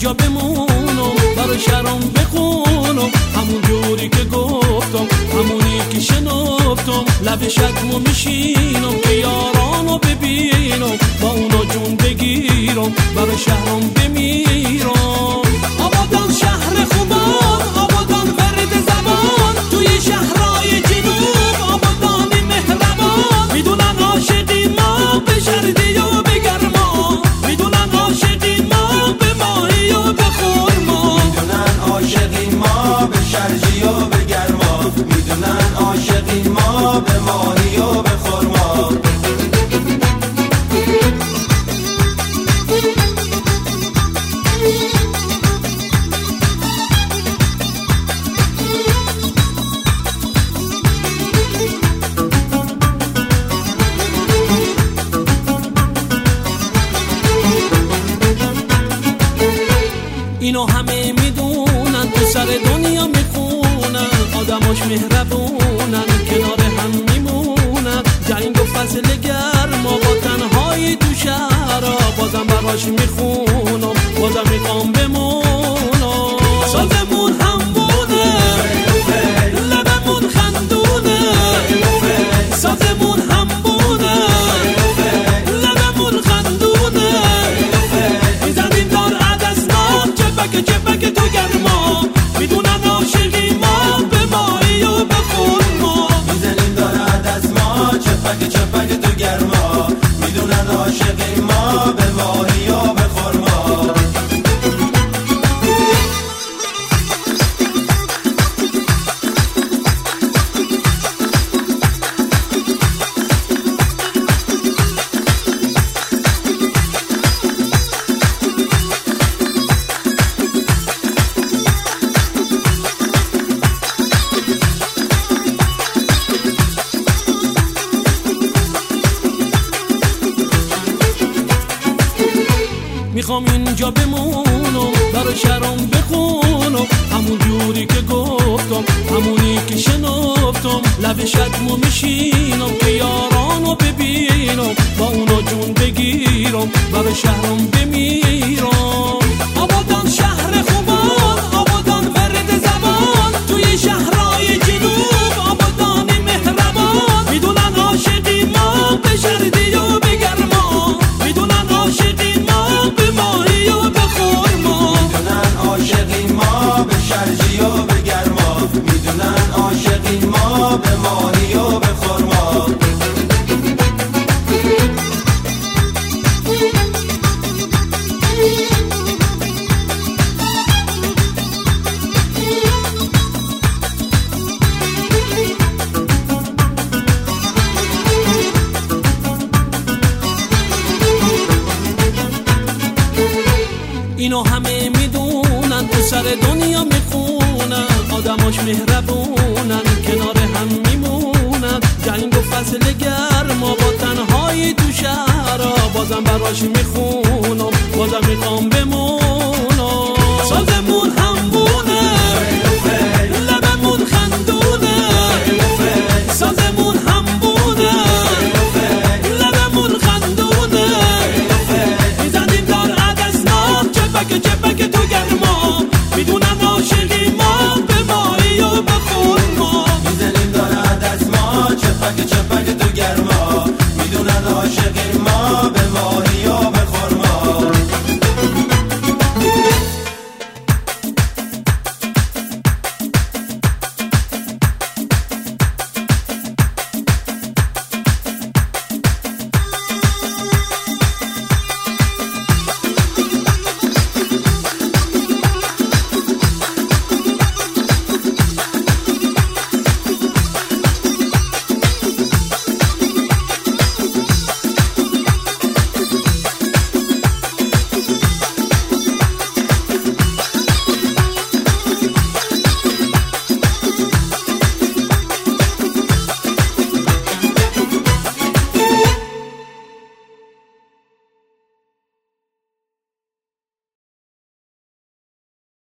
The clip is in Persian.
اینجا بمونم برای شهرام بخونم همون جوری که گفتم همونی که شنفتم لب شکمو میشینم که یارانو ببینم با اونا جون بگیرم برای شهرام بمیرم. آبادان شهر خوبان آبادان ورد زبان توی شهرهای جنوب آبادانی مهربان میدونن عاشقی ما به شردی و به گرما میدونن عاشقی ما به ماهی و به خورما میدونن عاشقی ما به شرجی و به گرما میدونن عاشقی ما به ماهی و به خورما. اینو همه میدونن تو سر دنیا میخونن آدماش مهربونن کنار هم میمونن جنگ و فصل گرما با تنهایی تو شهرها بازم براش میخونم بازم میخوام بمونم. سازمون همونه لبمون خندونه سازمون همونه لبمون خندونه میزنیم دار عدسنام چپک تو گرما میدونن عاشقی ما به ماهی و به خورما میزنیم دارد از ما چپک تو گرما میدونن عاشقی ما به ماهی و به خورما. میخوام اینجا بمونم برای شهرام بخونم همون جوری که گفتم همونی که شنفتم لب شکمو میشینم که یارانو ببینم با اونا جون بگیرم برای شهرام بمیرم. آبادان شهر خوبان آبادان ورد زبان توی شهرهای جنوب آبادانی مهربان میدونن عاشقی ما به شردی و به گرما میدونن عاشقی ما به ماهی و به خورما میدونن عاشقی ما به شرجی و به گرما میدونن عاشقی ما به ماهی و به خورما. اینو همه میدونن تو سر دنیا میخونن آدماش مهربونن کنار هم میمونن جنگ و فصل گرما با تنهایی تو شهرها بازم براش میخونم بازم میخوام بمونم.